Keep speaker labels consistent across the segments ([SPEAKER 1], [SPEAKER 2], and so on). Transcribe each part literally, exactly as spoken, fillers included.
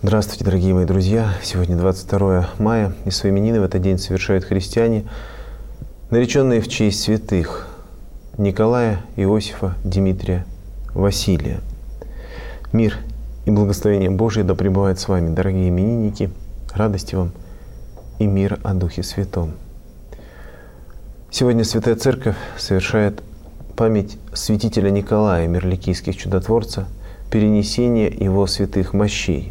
[SPEAKER 1] Здравствуйте, дорогие мои друзья! Сегодня двадцать второе мая, и свои именины в этот день совершают христиане, нареченные в честь святых Николая, Иосифа, Дмитрия, Василия. Мир и благословение Божие да пребывает с вами, дорогие именинники, радости вам и мира о Духе Святом. Сегодня Святая Церковь совершает память святителя Николая, мирликийских чудотворца, перенесение его святых мощей.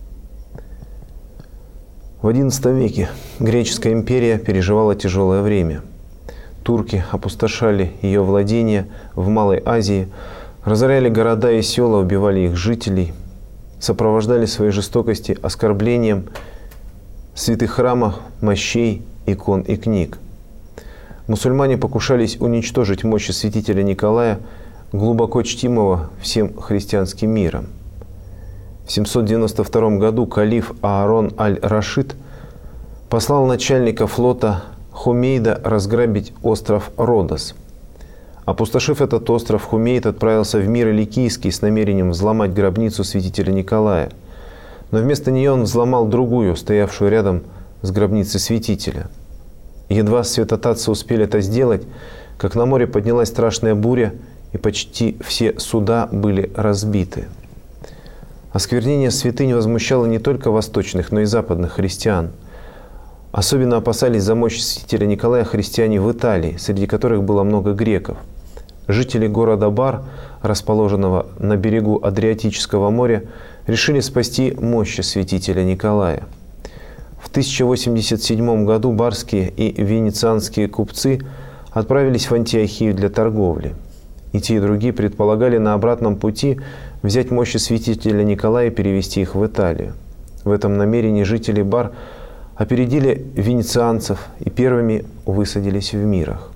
[SPEAKER 1] В одиннадцатом веке греческая империя переживала тяжелое время. Турки опустошали ее владения в Малой Азии, разоряли города и села, убивали их жителей, сопровождали своей жестокости оскорблением святых храмов, мощей, икон и книг. Мусульмане покушались уничтожить мощи святителя Николая, глубоко чтимого всем христианским миром. В семьсот девяносто втором году калиф Аарон аль-Рашид послал начальника флота Хумейда разграбить остров Родос. Опустошив этот остров, Хумейд отправился в мир Иликийский с намерением взломать гробницу святителя Николая. Но вместо нее он взломал другую, стоявшую рядом с гробницей святителя. Едва святотатцы успели это сделать, как на море поднялась страшная буря, и почти все суда были разбиты. Осквернение святынь возмущало не только восточных, но и западных христиан. Особенно опасались за мощь святителя Николая христиане в Италии, среди которых было много греков. Жители города Бар, расположенного на берегу Адриатического моря, решили спасти мощи святителя Николая. В тысяча восемьдесят седьмом году барские и венецианские купцы отправились в Антиохию для торговли. И те, и другие предполагали на обратном пути взять мощи святителя Николая и перевести их в Италию. В этом намерении жители Бар опередили венецианцев и первыми высадились в Мирах.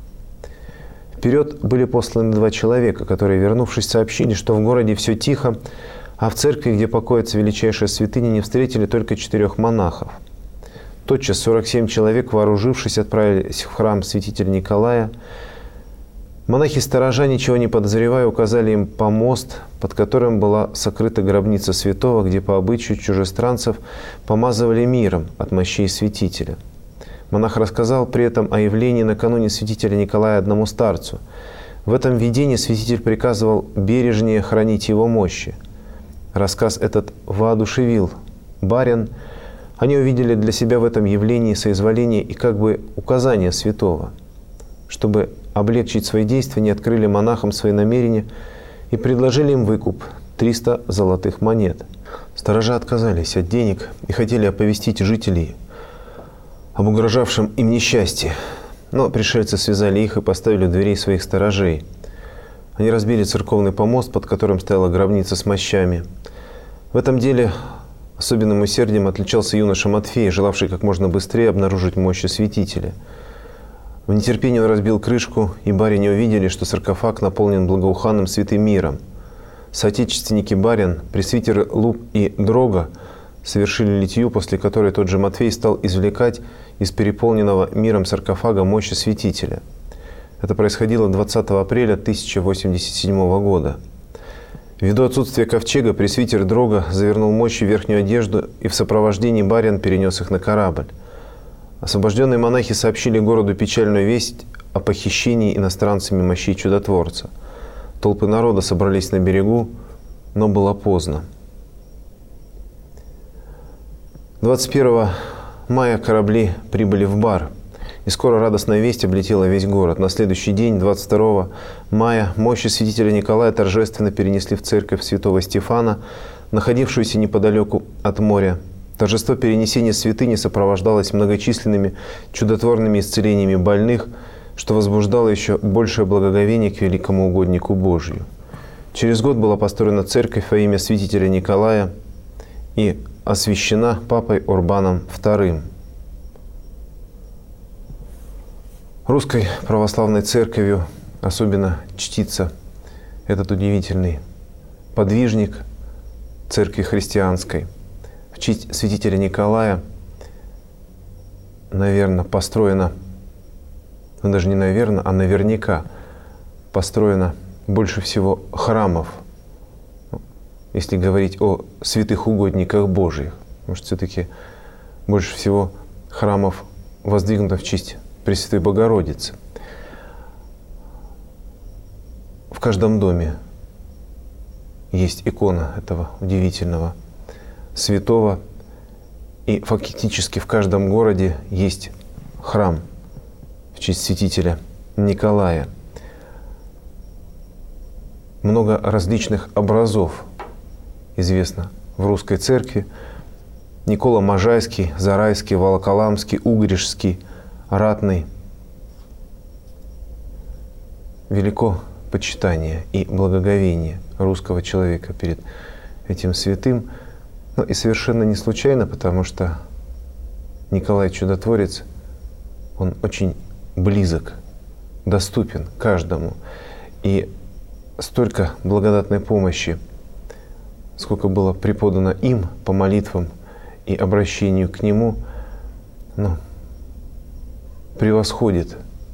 [SPEAKER 1] Вперед были посланы два человека, которые, вернувшись, сообщили, что в городе все тихо, а в церкви, где покоится величайшая святыня, не встретили только четырех монахов. Тотчас сорок семь человек, вооружившись, отправились в храм святителя Николая. Монахи-сторожа, ничего не подозревая, указали им помост, под которым была сокрыта гробница святого, где по обычаю чужестранцев помазывали миром от мощей святителя. Монах рассказал при этом о явлении накануне святителя Николая одному старцу. В этом видении святитель приказывал бережнее хранить его мощи. Рассказ этот воодушевил барин. Они увидели для себя в этом явлении соизволение и как бы указание святого. Чтобы облегчить свои действия, не открыли монахам свои намерения и предложили им выкуп – триста золотых монет. Сторожа отказались от денег и хотели оповестить жителей об угрожавшем им несчастье. Но пришельцы связали их и поставили у дверей своих сторожей. Они разбили церковный помост, под которым стояла гробница с мощами. В этом деле особенным усердием отличался юноша Матфей, желавший как можно быстрее обнаружить мощи святителя. В нетерпении он разбил крышку, и барине увидели, что саркофаг наполнен благоуханным святым миром. Соотечественники барин, пресвитер Луп и Дрога совершили литью, после которой тот же Матфей стал извлекать из переполненного миром саркофага мощи святителя. Это происходило двадцатого апреля тысяча восемьдесят седьмого года. Ввиду отсутствия ковчега, пресвитер Дрога завернул мощи в верхнюю одежду и в сопровождении барин перенес их на корабль. Освобожденные монахи сообщили городу печальную весть о похищении иностранцами мощей чудотворца. Толпы народа собрались на берегу, но было поздно. двадцать первого мая корабли прибыли в Бар, и скоро радостная весть облетела весь город. На следующий день, двадцать второго мая, мощи святителя Николая торжественно перенесли в церковь святого Стефана, находившуюся неподалеку от моря. Торжество перенесения святыни сопровождалось многочисленными чудотворными исцелениями больных, что возбуждало еще большее благоговение к великому угоднику Божию. Через год была построена церковь во имя святителя Николая и освящена папой Урбаном вторым. Русской православной церковью особенно чтится этот удивительный подвижник церкви христианской. В честь святителя Николая, наверное, построено, ну даже не наверное, а наверняка построено больше всего храмов, если говорить о святых угодниках Божьих. Потому что все-таки больше всего храмов воздвигнуто в честь Пресвятой Богородицы. В каждом доме есть икона этого удивительного святого, и фактически в каждом городе есть храм в честь святителя Николая. Много различных образов известно в русской церкви. Никола Можайский, Зарайский, Волоколамский, Угришский, Ратный. Велико почитание и благоговение русского человека перед этим святым. Ну и совершенно не случайно, потому что Николай Чудотворец, он очень близок, доступен каждому. И столько благодатной помощи, сколько было преподано им по молитвам и обращению к Нему, ну, превосходит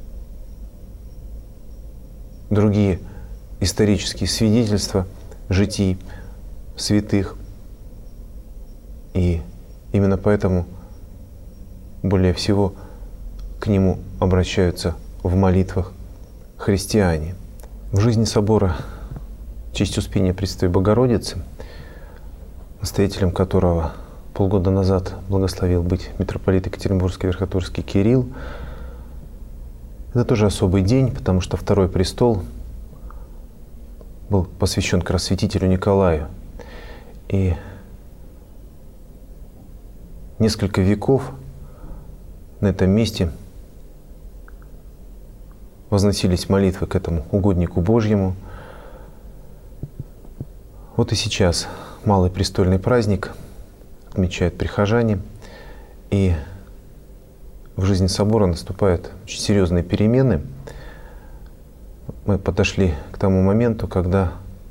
[SPEAKER 1] другие исторические свидетельства житий святых. И именно поэтому более всего к Нему обращаются в молитвах христиане. В жизни собора в честь Успения Пресвятой Богородицы, настоятелем которого полгода назад благословил быть митрополит Екатеринбургский Верхотурский Кирилл, это тоже особый день, потому что Второй престол был посвящен как раз святителю Николаю. И несколько веков на этом месте возносились молитвы к этому угоднику Божьему. Вот и сейчас малый престольный праздник отмечают прихожане, и в жизни собора наступают очень серьезные перемены. Мы подошли к тому моменту, когда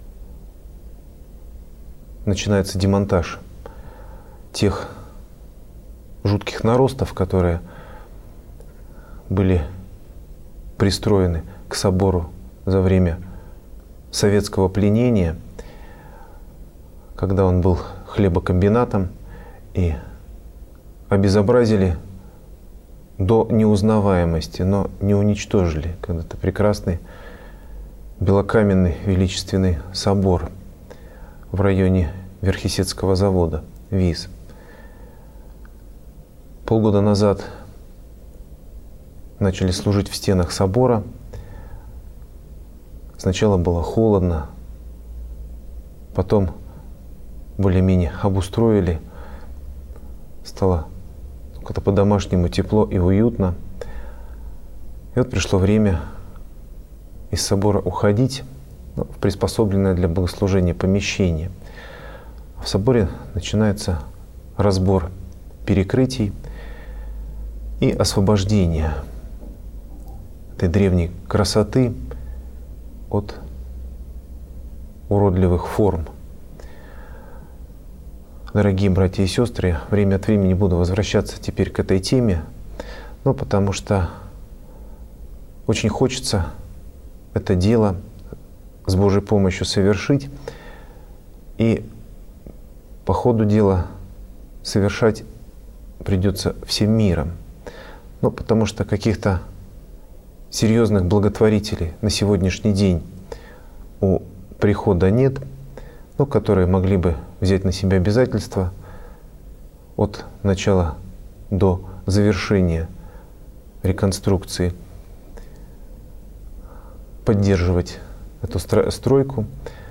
[SPEAKER 1] начинается демонтаж тех жутких наростов, которые были пристроены к собору за время советского пленения, когда он был хлебокомбинатом, и обезобразили до неузнаваемости, но не уничтожили когда-то прекрасный белокаменный величественный собор в районе Верхесецкого завода ВИЗ. Полгода назад начали служить в стенах собора. Сначала было холодно, потом более-менее обустроили, стало как-то по-домашнему тепло и уютно. И вот пришло время из собора уходить, ну, в приспособленное для богослужения помещение. В соборе начинается разбор перекрытий и освобождение этой древней красоты от уродливых форм. Дорогие братья и сестры, время от времени буду возвращаться теперь к этой теме, ну, потому что очень хочется это дело с Божьей помощью совершить, и по ходу дела совершать придется всем миром. Ну, потому что каких-то серьезных благотворителей на сегодняшний день у прихода нет, ну, которые могли бы взять на себя обязательства от начала до завершения реконструкции, поддерживать эту стройку.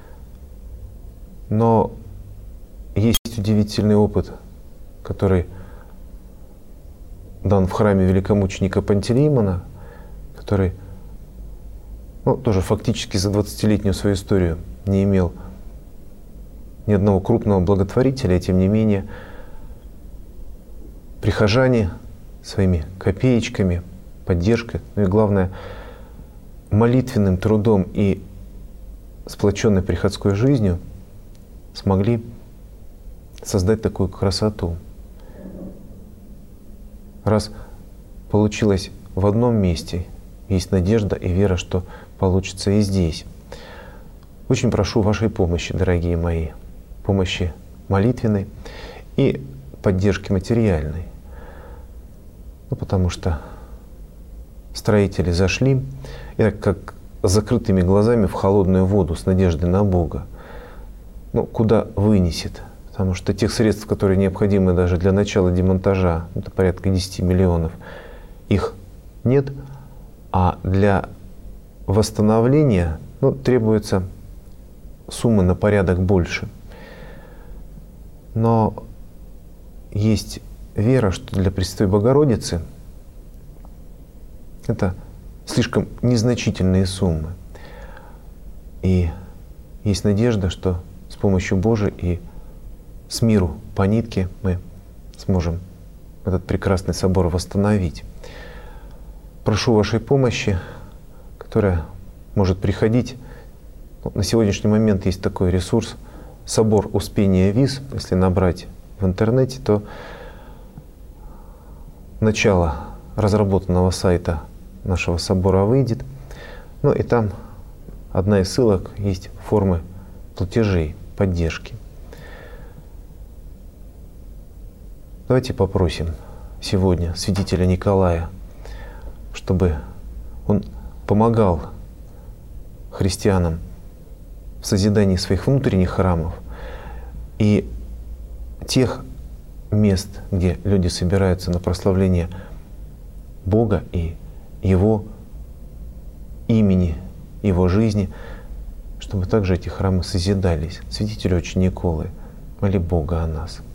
[SPEAKER 1] Но есть удивительный опыт, который дан в храме великомученика Пантелеймона, который, ну, тоже фактически за двадцатилетнюю свою историю не имел ни одного крупного благотворителя, и тем не менее прихожане своими копеечками, поддержкой, ну и главное, молитвенным трудом и сплоченной приходской жизнью смогли создать такую красоту. Раз получилось в одном месте, есть надежда и вера, что получится и здесь. Очень прошу вашей помощи, дорогие мои, помощи молитвенной. И поддержки материальной. Ну, потому что строители зашли и как с закрытыми глазами в холодную воду с надеждой на Бога. Ну, куда вынесет? Потому что тех средств, которые необходимы даже для начала демонтажа, это порядка десяти миллионов, их нет, а для восстановления ну, требуется суммы на порядок больше. Но есть вера, что для Пресвятой Богородицы это слишком незначительные суммы. И есть надежда, что с помощью Божией и с миру по нитке мы сможем этот прекрасный собор восстановить. Прошу вашей помощи, которая может приходить. На сегодняшний момент есть такой ресурс «Собор Успения Виз». Если набрать в интернете, то начало разработанного сайта нашего собора выйдет. Ну и там одна из ссылок есть формы платежей, поддержки. Давайте попросим сегодня святителя Николая, чтобы он помогал христианам в созидании своих внутренних храмов и тех мест, где люди собираются на прославление Бога и Его имени, Его жизни, чтобы также эти храмы созидались. Святителю Отче Николы, моли Бога о нас.